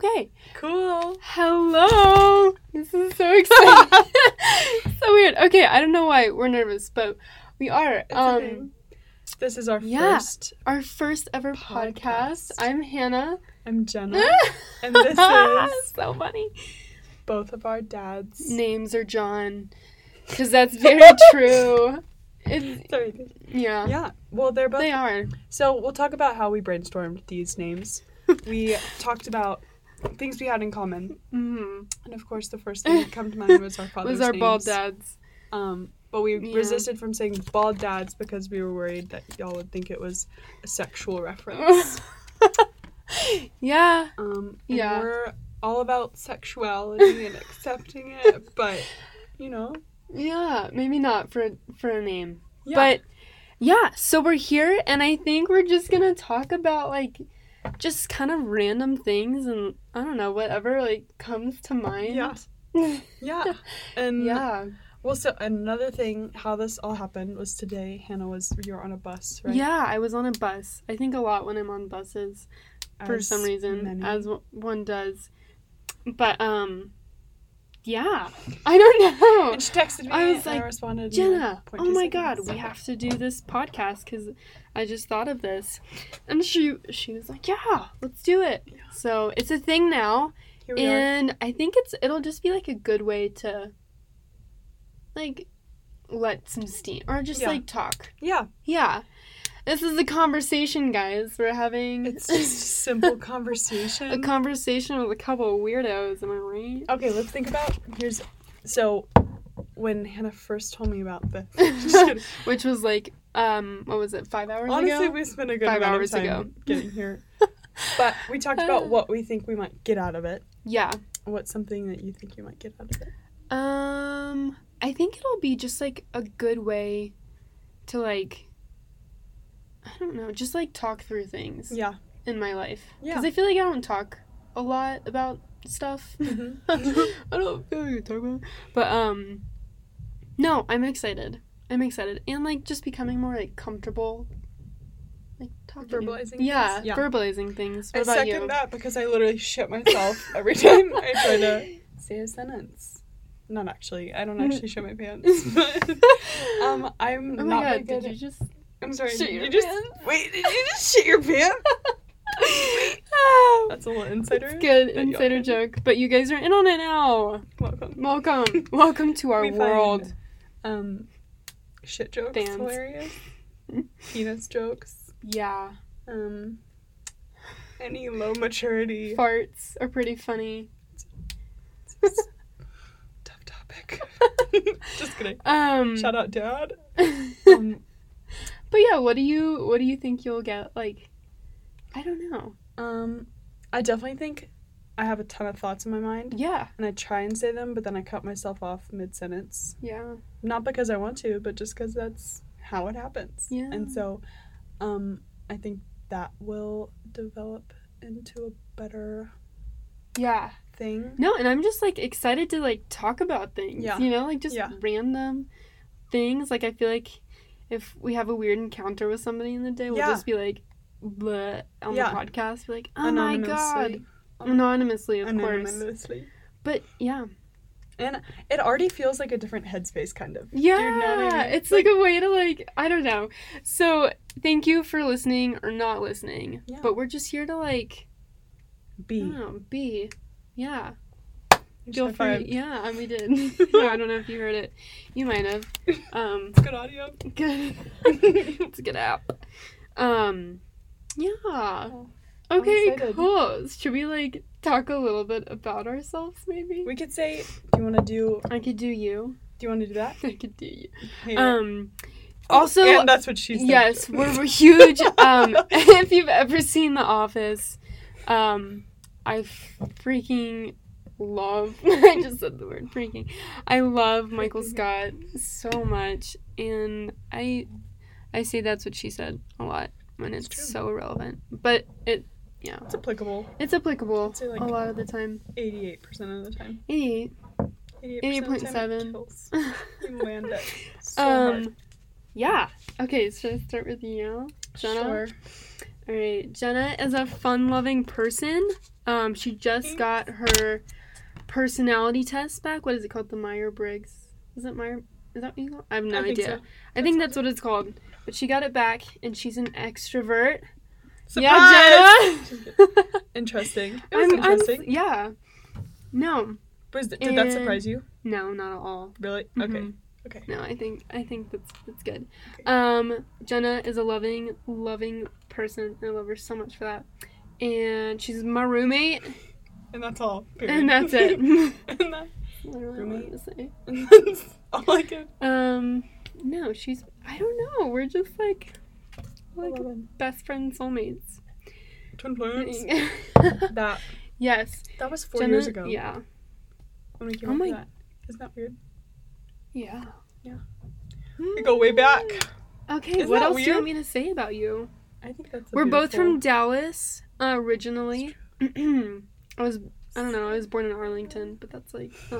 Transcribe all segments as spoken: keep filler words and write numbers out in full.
Okay. Cool. Hello. This is so exciting. So weird. Okay, I don't know why we're nervous, but we are. It's um okay. This is our yeah, first our first ever podcast. podcast. I'm Hannah. I'm Jenna. And this is so funny. Both of our dads. Names are John. Because that's very true. It's, Sorry. yeah. Yeah. Well, they're both. They are. So we'll talk about how we brainstormed these names. We talked about things we had in common. Mm-hmm. And of course, the first thing that came to mind was our father's Was our names. bald dads. Um, but we Yeah. resisted from saying bald dads because we were worried that y'all would think it was a sexual reference. Yeah. Um, and Yeah. we're all about sexuality and accepting it, but, you know. Yeah. Maybe not for, for a name. Yeah. But, yeah. So we're here, and I think we're just going to talk about, like, just kind of random things and, I don't know, whatever, like, comes to mind. Yeah. Yeah. And, Yeah. well, so another thing, how this all happened was today, Hannah was, you were on a bus, right? Yeah, I was on a bus. I think a lot when I'm on buses. For As some reason, many. as w- one does. But, um, yeah. I don't know. And she texted me, I was and like, I responded, Jenna, in oh my god, seconds. we have to do this podcast because I just thought of this. And she she was like, yeah, let's do it. Yeah. So it's a thing now. Here we are. And I think it's it'll just be like a good way to, like, let some steam. Or just, Yeah. like, talk. Yeah. Yeah. This is a conversation, guys. We're having It's just a simple conversation. a conversation with a couple of weirdos, am I right? Okay, let's think about, here's, so, when Hannah first told me about this, just kidding. Which was like, um, what was it, five hours Honestly, ago? we spent a good Five amount hours of time ago. getting here. But we talked about what we think we might get out of it. Yeah. What's something that you think you might get out of it? Um, I think it'll be just, like, a good way to, like, I don't know, just, like, talk through things Yeah. in my life. Yeah. Because I feel like I don't talk a lot about stuff. Mhm. I don't feel like I talk about it. But, um, no, I'm excited. I'm excited. And, like, just becoming more, like, comfortable, like, talking. Verbalizing Yeah, things? Yeah. verbalizing things. What I about second you? that because I literally shit myself every time I try to say a sentence. Not actually. I don't actually shit my pants. But, um, I'm Oh my not god, very good did you at- just... I'm sorry. shit Did your you just pants? wait? Did you just shit your pants? Oh, That's a little insider. it's good that y'all insider can- joke. But you guys are in on it now. Welcome. Welcome. Welcome to our We find, world. Um, shit jokes Fans. hilarious. Penis jokes. Yeah. Um, any low maturity. Farts are pretty funny. Tough topic. Just kidding. Um, Shout out, Dad. Um, but yeah, what do you what do you think you'll get? Like, I don't know. um, I definitely think I have a ton of thoughts in my mind, Yeah. and I try and say them, but then I cut myself off mid sentence. Yeah. Not because I want to, but just because that's how it happens. Yeah. And so, um, I think that will develop into a better Yeah. thing. No, and I'm just like excited to like talk about things. Yeah. You know, like just Yeah. random things. Like I feel like if we have a weird encounter with somebody in the day, we'll Yeah. just be like bleh on Yeah. the podcast. Be like, oh my god. Anonymously. Anonymously, of course. Anonymously. But yeah. And it already feels like a different headspace, kind of. Yeah. Do you know what I mean? It's like, a way to like I don't know. So thank you for listening or not listening. Yeah. But we're just here to like I B. don't know, be. Yeah. You Feel just free. high-fived. Yeah, and we did. No, I don't know if you heard it. You might have. Um, It's good audio. good. It's a good app. Um, yeah. I'm Okay, excited. cool. Should we like talk a little bit about ourselves, maybe? We could say, do you want to do, I could do you. do you want to do that? I could do you. Hey. Um, Oh, also, and that's what she said. yes, we're, we're huge. Um, if you've ever seen The Office, um, I freaking love. I just said the word freaking. I love Michael Scott so much, and I, I say that's what she said a lot when it's, It's true. so relevant. But it, yeah, It's applicable it's applicable I'd say, like, a lot of the time. eighty-eight percent of the time. eighty-eight. eighty-eight percent of the time it eighty point seven. kills. You land it so um, hard. yeah. Okay, should I start with you, Jenna? Sure. All right, Jenna is a fun-loving person. Um, she just got her personality test back. What is it called? The Myers-Briggs. Is it Myers? Is that what you call it? I have no I think idea. so. I think that's what it's called. But she got it back, and she's an extrovert. Surprise! Yeah, Jenna. Interesting. It was I'm, interesting. I'm, yeah. No. Was, did And- that surprise you? No, not at all. Really? Mhm. Okay. Okay. No, I think I think that's that's good. Okay. Um, Jenna is a loving, loving person. I love her so much for that. And she's my roommate, And that's all. Period. and that's it. and that's Literally what I wanted to say. and that's all I can. Um, no, she's. I don't know. We're just like like Eleven. best friends, soulmates. Twin flames. That Yes. that was four Jenna, years ago. Yeah. When we came Oh up my- with that. Isn't that weird? Yeah. Yeah. We go way back. Okay, Isn't what that else do you weird? want me to say about you? I think that's. A We're both beautiful- from Dallas, uh, originally. I was, I don't know, I was born in Arlington, but that's like not.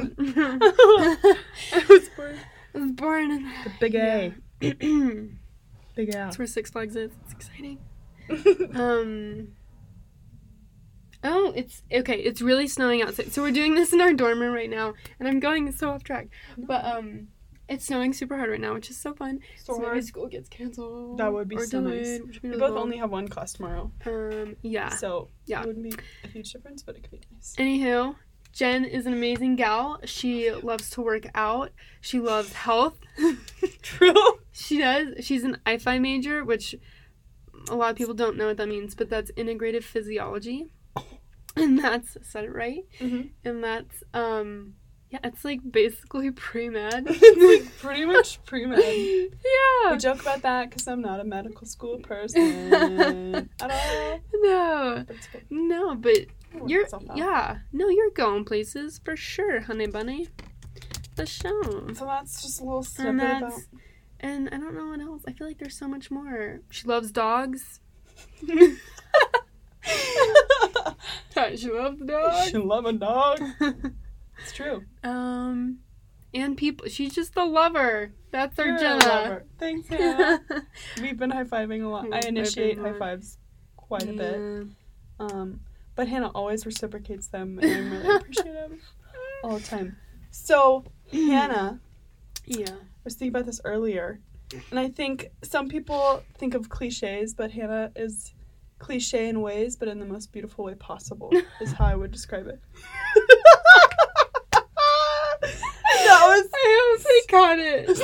I was born. I was born in. The big A. Yeah. Big A. That's where Six Flags is. It's exciting. Um. Oh, it's okay. It's really snowing outside. So we're doing this in our dorm room right now, and I'm going so off track. But um, it's snowing super hard right now, which is so fun. So So maybe hard. school gets canceled. That would be or so nice. delayed, which would be We really both cool. only have one class tomorrow, Um. Yeah. so Yeah. it wouldn't be a huge difference, but it could be nice. Anywho, Jen is an amazing gal. She loves to work out. She loves health. True. She does. She's an I F I major, which a lot of people don't know what that means, but that's integrative physiology. And that's, said it right. Mm-hmm. And that's, um, yeah, it's like basically pre-med. It's like pretty much pre-med. Yeah. We joke about that because I'm not a medical school person at all. No. But it's good. No, but It works you're, itself out. yeah. No, you're going places for sure, honey bunny. For sure. So that's just a little And snippet about. that's, and I don't know what else. I feel like there's so much more. She loves dogs. She loves dogs. She love a dog. It's true. um, and people. She's just a lover. That's our You're a Jenna. lover. Thanks, Hannah. We've been high fiving a lot. We've I been initiate high-fiving a high lot. fives quite a bit. Yeah. Um, but Hannah always reciprocates them, and I'm really appreciative all the time. So Hannah, Yeah. I was thinking about this earlier, and I think some people think of cliches, but Hannah is cliche in ways, but in the most beautiful way possible, is how I would describe it. That was I hope they caught it.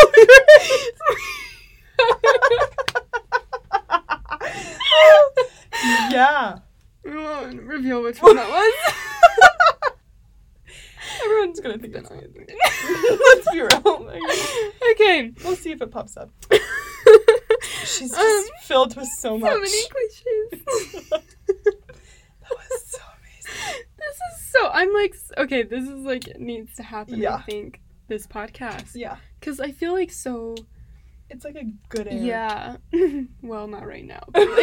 Yeah. We won't reveal which one that was. Everyone's gonna think it's amazing. Let's be real. Okay. We'll see if it pops up. She's just Um, filled with so much. So many cliches. That was so amazing. This is so. I'm like, s- okay, this is like, it needs to happen, I Yeah. think, this podcast. Yeah. Because I feel like so. It's like a good air. Yeah. Well, not right now. But like,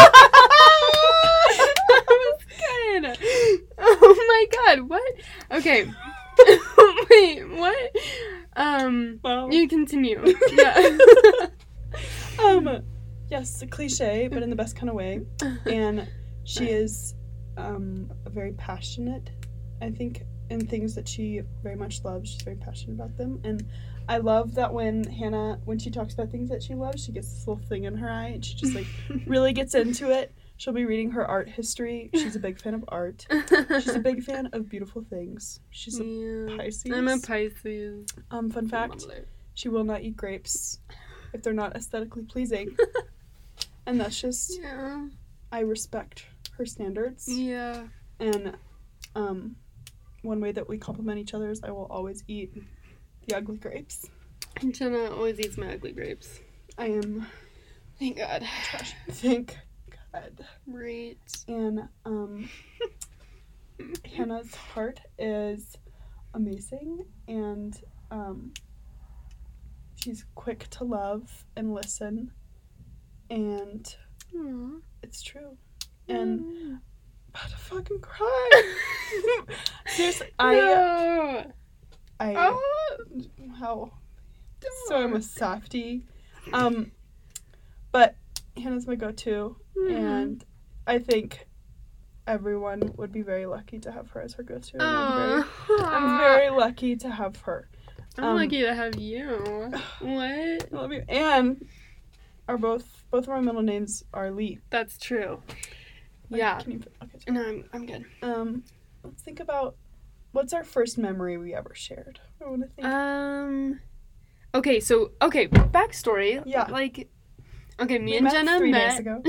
that was good. Oh my god, what? Okay. Wait, what? Um, Well, you continue. Yeah. um, yes, a cliche, but in the best kind of way. And she is um, very passionate, I think, in things that she very much loves. She's very passionate about them. And I love that when Hannah, when she talks about things that she loves, she gets this little thing in her eye and she just like really gets into it. She'll be reading her art history. She's a big fan of art. She's a big fan of beautiful things. She's a Yeah. Pisces. I'm a Pisces. Um, fun fact, she will not eat grapes if they're not aesthetically pleasing. And that's just, Yeah. I respect her standards. Yeah. And um, one way that we complement each other is I will always eat the ugly grapes. Jenna always eats my ugly grapes. I am, Thank God. thank God. Right. And um, Hannah's heart is amazing, and um, she's quick to love and listen, and Aw. it's true. And Mm. about to fucking cry. Seriously, I, No. I, Oh. how, so I'm a softie. Um, but Hannah's my go-to, Mhm. and I think everyone would be very lucky to have her as her go-to. And Aww. I'm, very, I'm very lucky to have her. I'm Um, lucky to have you. What? I love you. And are both both of our middle names are Lee. That's true. Like, Yeah. Can you, okay. No, I'm I'm good. Um, let's think about what's our first memory we ever shared. I want to think. Um. Okay, so okay, backstory. Yeah. Like, okay, me We and met Jenna three met. days ago.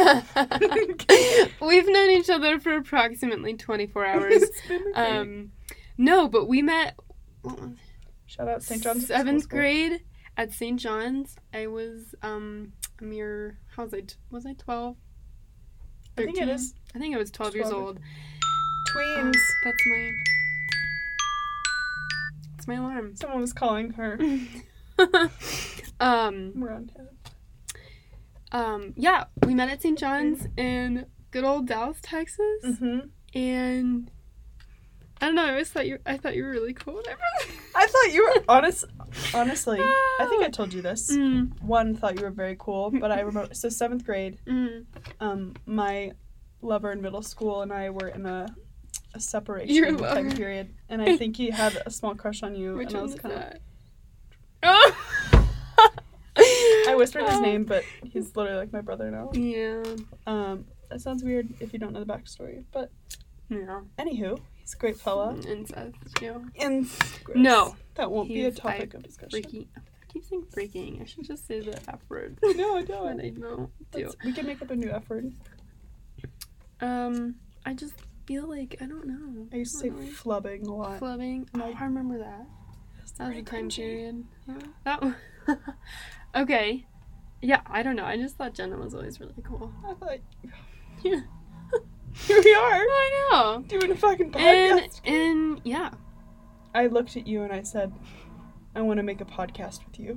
We've known each other for approximately twenty-four hours. It's been a great- Um, no, but we met. What was it? Shout out Saint John's. Seventh School. grade at Saint John's. I was um a mere. How was I? T- was I twelve? I think it is I think I was twelve, years twelve. old. tweens. That's my. That's my alarm. Someone was calling her. um. We're on head. Um. Yeah, we met at Saint John's in good old Dallas, Texas, Mm-hmm. and I don't know. I always thought you. I thought you were really cool. Whenever. I thought you were honest. Honestly, I think I told you this. Mm, One, thought you were very cool, but I remember. So seventh grade, mm. um, my lover in middle school and I were in a, a separation Your time lover. period, and I think he had a small crush on you, Which and I one was was kind of. that? Oh. I whispered his name, but he's literally like my brother now. Yeah. Um, that sounds weird if you don't know the backstory, but Yeah. anywho, he's a great fella. Incest. Yeah. And No. that won't be a He's topic I- of discussion. Freaky. I keep saying freaking. I should just say the F word. No, I But don't. I don't do. Let's- we can make up a new F word. Um, I just feel like I don't know. I used to say don't know. flubbing a lot. Flubbing. Oh, Like- I remember that. That's That was a very time cringy. period. Yeah. That one. Okay. Yeah, I don't know. I just thought Jenna was always really cool. I thought, Yeah. here we are I know. doing a fucking And podcast. and yeah. I looked at you and I said, I want to make a podcast with you.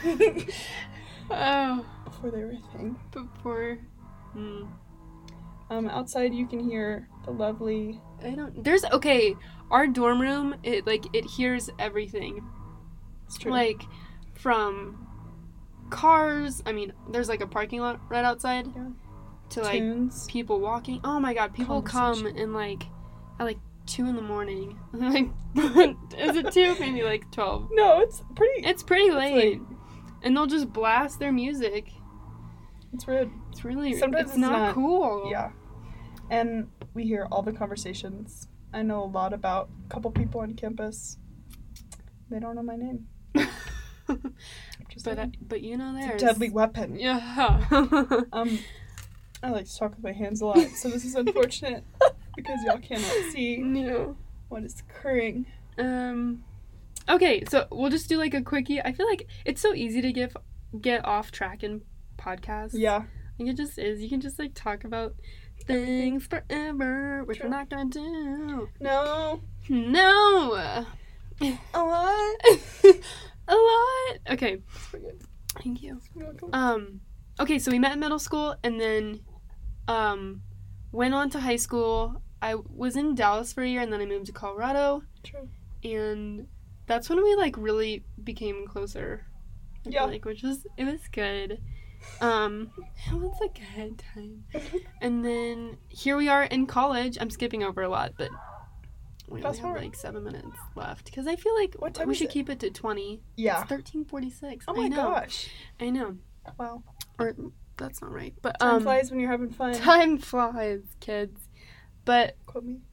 Oh. Before they were a thing. Before. Hmm. Um, outside you can hear the lovely. I don't. There's okay. Our dorm room, it like it hears everything. It's true. Like from cars. I mean, there's like a parking lot right outside. Yeah. To like tunes. people walking. Oh my god, people come Conversation. in like at like two in the morning. Like, is it two? Maybe like twelve. No, it's pretty. It's pretty late. late. And they'll just blast their music. It's rude. It's really Sometimes it's, it's not, not- cool. Yeah. And we hear all the conversations. I know a lot about a couple people on campus. They don't know my name. Just but I, saying. but you know It's there's a deadly weapon. Yeah. Um, I like to talk with my hands a lot, so this is unfortunate because y'all cannot see No. what is occurring. Um. Okay, so we'll just do like a quickie. I feel like it's so easy to get get off track in podcasts. Yeah. Like it just is. You can just like talk about things forever, which True. we're not gonna do. No. No. A lot. A lot. Okay. Forget. Thank you. You're welcome. Um. Okay, so we met in middle school, and then, um, went on to high school. I was in Dallas for a year, and then I moved to Colorado, True. and that's when we like really became closer. I feel Yeah. Like, which was it was good. Um, it was a good time. And then here we are in college. I'm skipping over a lot, but we only Fast have forward. like seven minutes left because I feel like What time we is should it? keep it to twenty. Yeah. It's thirteen forty-six. Oh my I know. gosh. I know. Wow. Or that's not right, but Time um, flies when you're having fun. time flies, kids. But Quote me.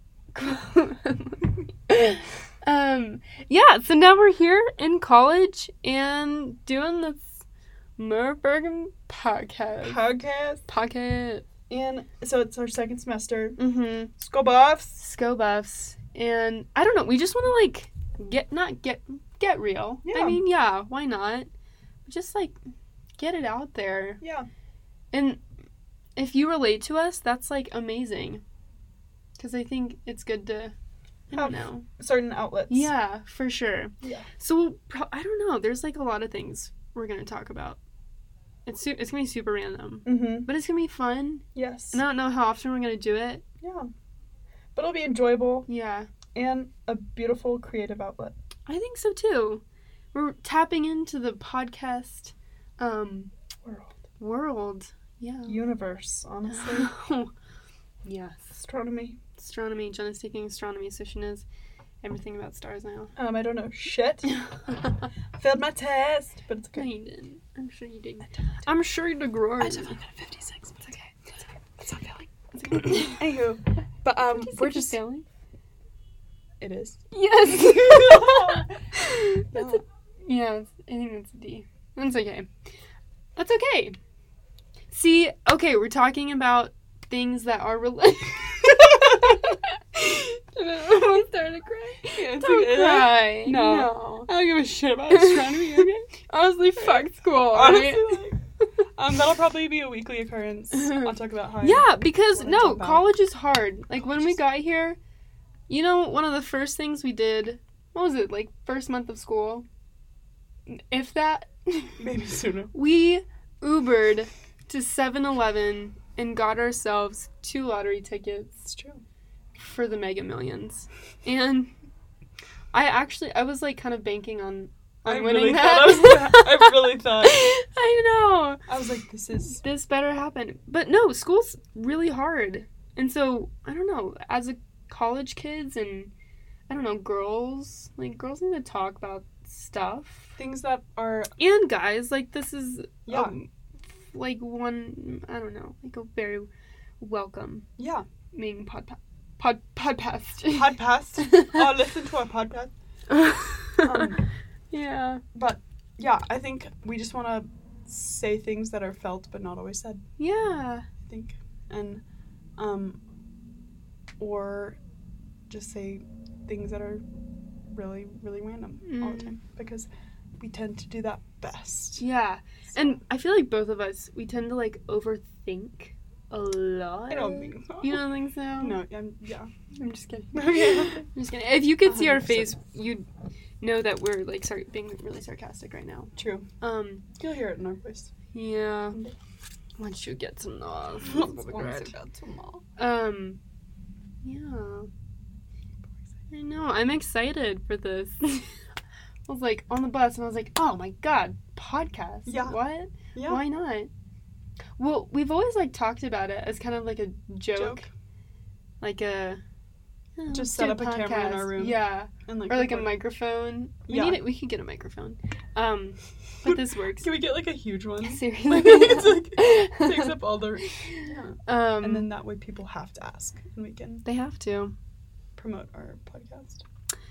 um, yeah. So now we're here in college and doing this Murbergen podcast. Podcast. Podcast. And so it's our second semester. Mm-hmm. Skull buffs. Sco buffs, and I don't know. We just want to like get not get get real. Yeah. I mean, yeah, why not? Just like get it out there. Yeah. And if you relate to us, that's like amazing. Because I think it's good to, I don't Have know. certain outlets. Yeah, for sure. Yeah. So we'll pro- I don't know. There's like a lot of things we're gonna talk about. It's su- it's gonna be super random, Mm-hmm. but it's gonna be fun. Yes. And I don't know how often we're gonna do it. Yeah. But it'll be enjoyable Yeah, and a beautiful creative outlet. I think so too. We're tapping into the podcast um, World. world. Yeah. Universe, honestly. Yes. Astronomy. Astronomy. Jenna's taking astronomy, so she knows everything about stars now. Um, I don't know shit. Failed my test, but it's No, okay. you didn't. I'm sure you did. I'm sure you did great. I definitely got a fifty-six. It's okay. It's okay. It's not failing. It's okay. Anywho, but um, fifty-six we're is just. failing. It is. Yes. That's a, yeah, it's, I think that's a D. That's okay. That's okay. See, okay, we're talking about things that are related. I'm almost starting to cry. Yeah, it's Don't okay. cry. No. no. I don't give a shit about astronomy. Okay. Honestly, fuck school. Honestly, right? like, um, that'll probably be a weekly occurrence. I'll talk about how. I Yeah, because wanna no, talk about- college is hard. Like when College we is- got here, you know, one of the first things we did, what was it, like first month of school? If that, Maybe sooner. we Ubered to seven eleven and got ourselves two lottery tickets It's true. for the Mega Millions. And I actually, I was like kind of banking on, on I winning really that. thought I was gonna- I really thought. I know. I was like, this is. This better happen. But no, school's really hard. And so, I don't know, as a college kids and, I don't know, girls, like, girls need to talk about stuff. Things that are. And guys, like, this is, Yeah. um, like, one, I don't know, like, a very welcoming Yeah. pod, pod, podcast. Podcast. Oh, listen to our podcast. Um, yeah. But, yeah, I think we just want to say things that are felt but not always said, Yeah. I think. And, um, or just say things that are really, really random all the Mm. time. Because we tend to do that best. Yeah. And I feel like both of us, we tend to, like, overthink a lot. I don't think so. You don't think so? No, I'm, yeah. I'm just kidding. Yeah. I'm just kidding. If you could see our one hundred face, percent. you'd know that we're, like, sar- being really sarcastic right now. True. Um, You'll hear it in our voice. yeah. Once you get to know us. Once it'll be I great. got to know. Um, yeah. I know. I'm excited for this. I was like on the bus and I was like, oh my god, podcast. Yeah. What? Yeah. Why not? Well, we've always like talked about it as kind of like a joke, Joke. like a oh, let's Just do set up a camera in our podcast. room. Yeah, And like, or like a record. microphone. We Yeah. need it. We could get a microphone. Um, but this works. Can we get like a huge one? Seriously, It's like, takes up all the. Yeah. Um, And then that way people have to ask, and we can they have to. promote our podcast.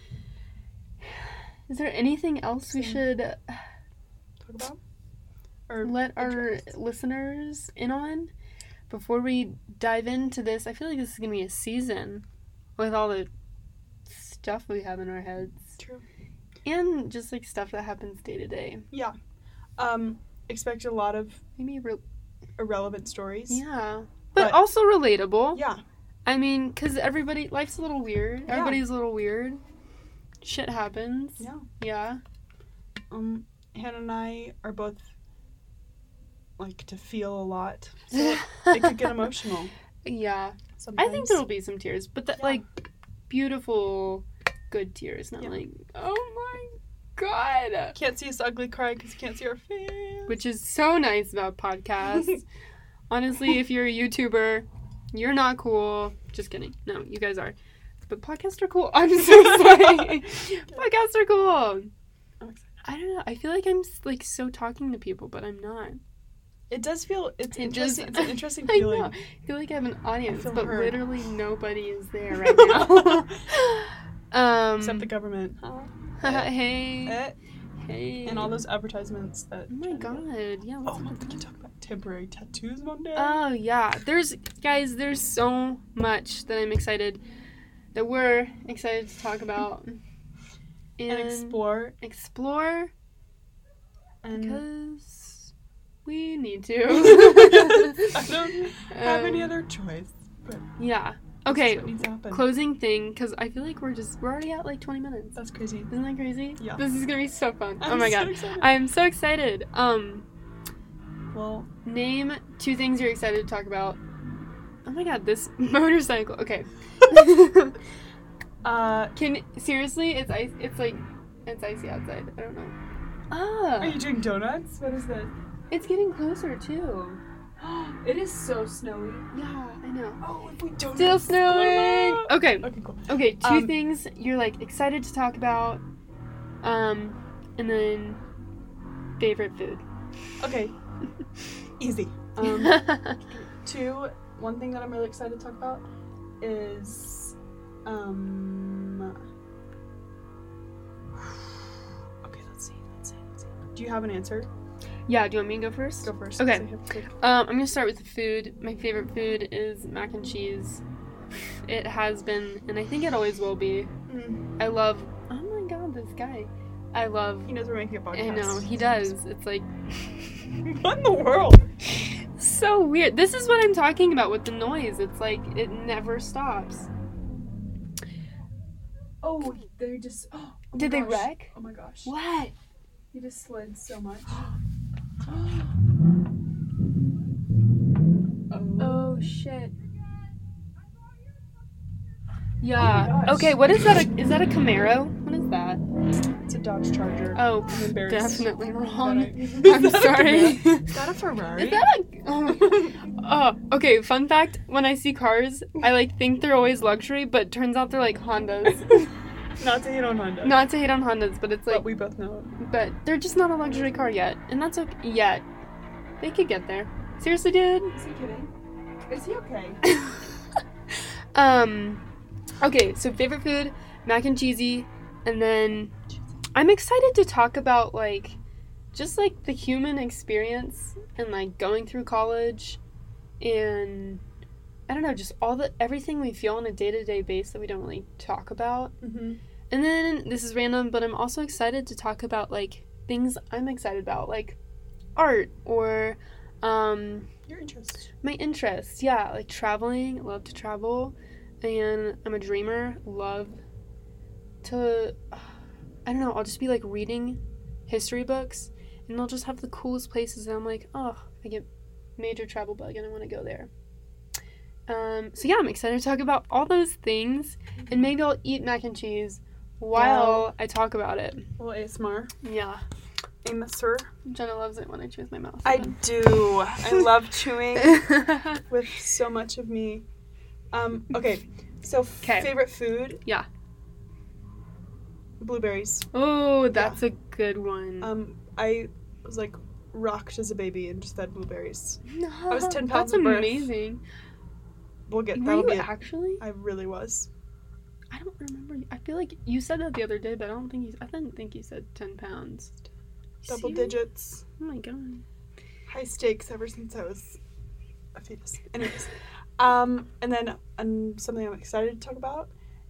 Is there anything else we Same. should Talk about. Or let our address. listeners in on before we dive into this? I feel like this is gonna be a season with all the stuff we have in our heads True. and just like stuff that happens day to day. Yeah. Um. Expect a lot of Maybe re- irrelevant stories. yeah, but, But- also relatable. Yeah. I mean, because everybody life's a little weird. Yeah. Everybody's a little weird. Shit happens. Yeah. Yeah. Um. Hannah and I are both like to feel a lot, so it, it could get emotional. Yeah. Sometimes. I think there'll be some tears, but that Yeah. like beautiful, good tears, not Yeah. like oh my god, Can't see us ugly cry because you can't see our face. which is so nice about podcasts. Honestly, if you're a YouTuber, you're not cool. Just kidding. No, you guys are. But podcasts are cool. I'm so sorry. Podcasts are cool. I'm excited. I don't know. I feel like I'm like so talking to people, but I'm not. It does feel it's It interesting. just- It's an interesting I feeling. know. I feel like I have an audience, feel but heard. literally nobody is there right now. um, Except the government. hey, Eh, hey, and all those advertisements that. Oh my god! Yeah. Oh, What's man, up we with can that? talk about temporary tattoos one day. Oh yeah. There's guys. There's so much that I'm excited. That we're excited to talk about and, and explore. explore And because we need to. I don't have any Um, other choice. But Yeah. this is Okay. what needs to happen. Closing thing, because I feel like we're just we're already at like twenty minutes. That's crazy. Isn't that crazy? Yeah. This is gonna be so fun. I'm oh my so god. excited. I'm so excited. Um, Well, name two things you're excited to talk about. Oh my god, this motorcycle. Okay. uh, Can seriously? It's ice. It's like it's icy outside. I don't know. Ah, are you doing donuts? What is this? it's getting closer too. It is so snowy. Yeah, I know. Oh, if we don't Still have snowing. snow. Okay. Okay, cool. Okay, two Um, things you're like excited to talk about, um, and then favorite food. Okay. Easy. Um, two, one thing that I'm really excited to talk about is, um, okay, let's see, let's see, let's see. Do you have an answer? Yeah, do you want me to go first? Go first. Okay. 'cause I have to- Um, I'm gonna start with the food. My favorite food is mac and cheese. It has been, and I think it always will be. Mm, I love. Oh my god, this guy. I love. he knows we're making a podcast. I know he does. It's like What in the world? so weird. This is what I'm talking about with the noise. It's like it never stops. Oh, they just. Oh my Did they gosh. wreck? Oh my gosh. What? He just slid so much. oh. Oh shit. Yeah. Oh my gosh. Okay. What is that? A, is that a Camaro? What is that? It's a Dodge Charger. Oh, I'm embarrassed. definitely wrong. Is I'm that a sorry. Camaro? Is that a Ferrari? Is that a? Oh, okay. Fun fact: when I see cars, I like think they're always luxury, but turns out they're like Hondas. Not to hate on Honda. Not to hate on Hondas, but it's like, But we both know. but they're just not a luxury car yet, and that's okay. Yet, they could get there. Seriously, dude. Is he kidding? Is he okay? um, okay. So favorite food, mac and cheesy, and then I'm excited to talk about like, just like the human experience and like going through college, and I don't know, just all the everything we feel on a day to day basis that we don't really talk about. Mm-hmm. And then, this is random, but I'm also excited to talk about, like, things I'm excited about, like art or, um... Your interest. my interests, yeah, like traveling, love to travel, and I'm a dreamer, love to, I don't know, I'll just be, like, reading history books, and I'll just have the coolest places, and I'm like, oh, I get major travel bug, and I want to go there. Um, so yeah, I'm excited to talk about all those things, and maybe I'll eat mac and cheese while Wow. I talk about it. A little A S M R. Yeah. Amos, sir. Jenna loves it when I chew with my mouth. I do. I love chewing with so much of me. Um, okay, so f- 'Kay. favorite food? Yeah. Blueberries. Oh, that's a good one. Um, I was like rocked as a baby and just fed blueberries. no, I was ten pounds That's at birth. amazing. We'll get Were that'll you be it. actually? I really was. I don't remember. I feel like you said that the other day, but I don't think you. I didn't think you said ten pounds. Double Serious? digits. Oh my god. High stakes ever since I was a fetus. Anyways. Um, and then um, something I'm excited to talk about.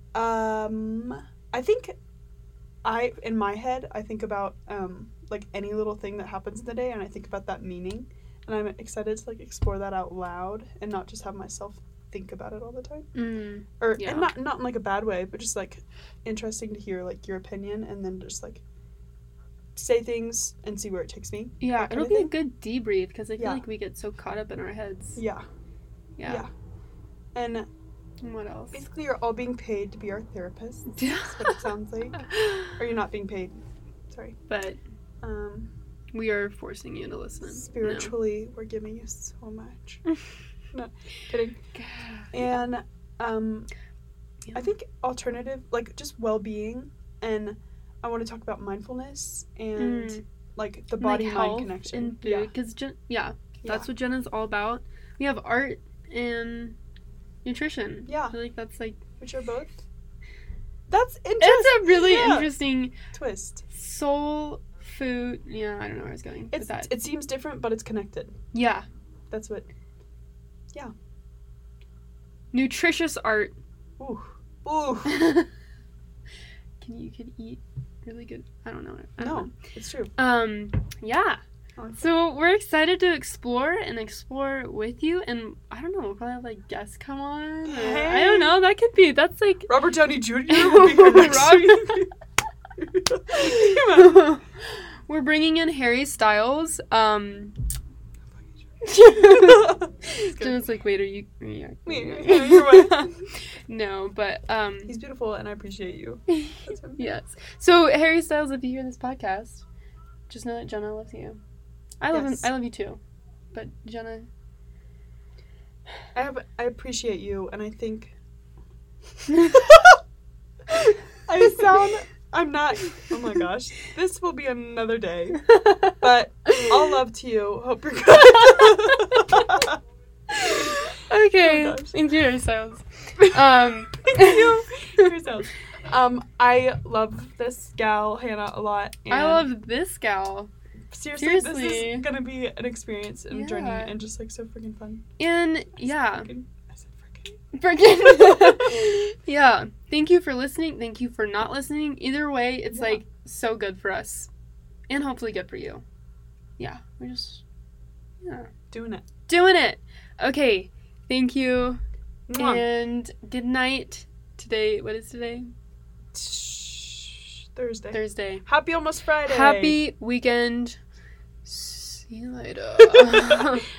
Um, I think I, in my head, I think about um, like any little thing that happens in the day, and I think about that meaning. And I'm excited to like explore that out loud and not just have myself think about it all the time. Mm. Or Yeah. and not not in like a bad way, but just like interesting to hear like your opinion and then just like say things and see where it takes me. Yeah, that kind it'll of be a thing. good debrief because I feel Yeah. like we get so caught up in our heads. Yeah. Yeah. Yeah. And And what else? basically, you're all being paid to be our therapists. That's what it sounds like. Or you're not being paid. Sorry. But Um, we are forcing you to listen. spiritually, we're giving you so much. No, kidding. No. And um, Yeah. I think alternative, like just well-being, and I want to talk about mindfulness and Mm. like the Like body-mind health connection. and food, Yeah. because Jen- yeah, that's Yeah. what Jenna's all about. We have art and nutrition. Yeah. I feel like that's like Which are both. That's interesting. it's a really Yeah. interesting twist. soul food. Yeah, I don't know where I was going It's with that. it seems different, but it's connected. Yeah, That's what. nutritious art. Ooh. Ooh. Can you could eat really good? I don't know. I don't No, know. it's true. Um, yeah. Oh. So we're excited to explore and explore with you, and I don't know, we'll probably have like guests come on. Or, I Hey. don't know. That could be. That's like. Robert Downey Junior will be here next Rob- week. Come on. We're bringing in Harry Styles. Um, Jenna's like, wait, are you? Are you Me, yeah, you're right. No, but um, He's beautiful, and I appreciate you. That's him. yes. So Harry Styles, if you hear this podcast, just know that Jenna loves you. I love Yes. him. I love you too, but Jenna, I have I appreciate you, and I think I sound I'm not oh my gosh. This will be another day. But all love to you. Hope you're good. Okay. Oh gosh. Thank you yourselves. Um Thank you yourselves. Um, I love this gal, Hannah, a lot. And I love this gal. seriously, seriously. this is gonna be an experience and a journey Yeah. and just like so freaking fun. And I said yeah. freaking- I said freaking. Freaking yeah. Thank you for listening. Thank you for not listening. Either way, it's Yeah. like so good for us. And hopefully good for you. Yeah. We're just yeah. Doing it. Doing it. Okay. Thank you. Mwah. And good night. Today, what is today? Thursday. Thursday. Happy almost Friday. Happy weekend. See you later.